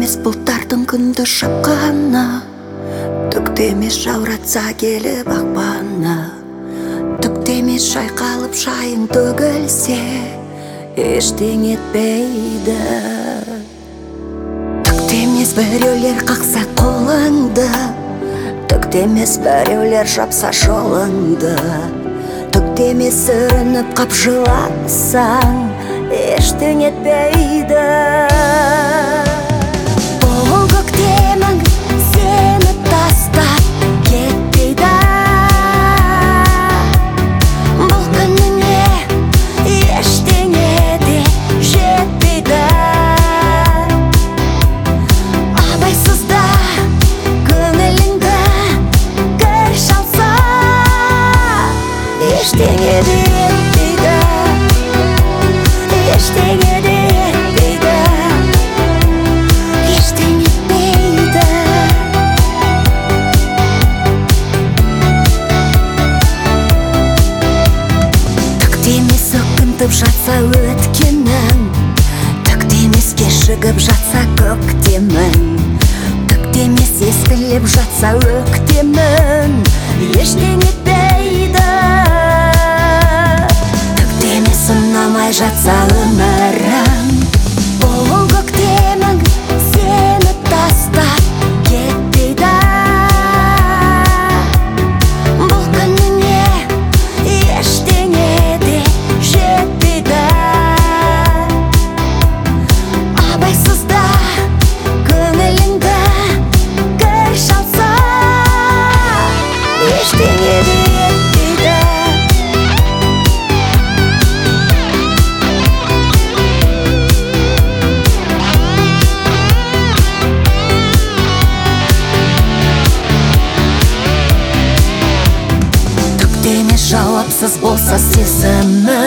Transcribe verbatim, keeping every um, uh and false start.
емес бұлттардың күнді шапқаны, түкте емес жауратса келіп ақпаны, түкте емес шайқалып шайын төгілсе ештеңе етпейді. Түкте емес біреулер қақса қолыңды, түкте емес біреулер жапса жолыңды, түкте емес сүрініп қап жыласаң ештеңе етпейді. Бұл көктемің сені тастап кетпейді, бұл күніңе ештеңе де жетпейді. Абайсызда көңіліңді кір шалса ештеңе де етпейді, ештеңе де етпейді, ештеңе етпейді. Түкте емес өкінтіп жатса өткенің, түкте емес кешігіп жатса көктемің, түкте емес ескілеп жатса өктемің ештеңе етпейді. Түкте емес ұнамай жатса өмірің, бұл көктемің сені тастап кетпейді, бұл күніңе ештеңе де жетпейді. Абайсызда көңіліңді кір шалса ештеңе де етпейді. Түкте емес жауапсыз болса сезімі,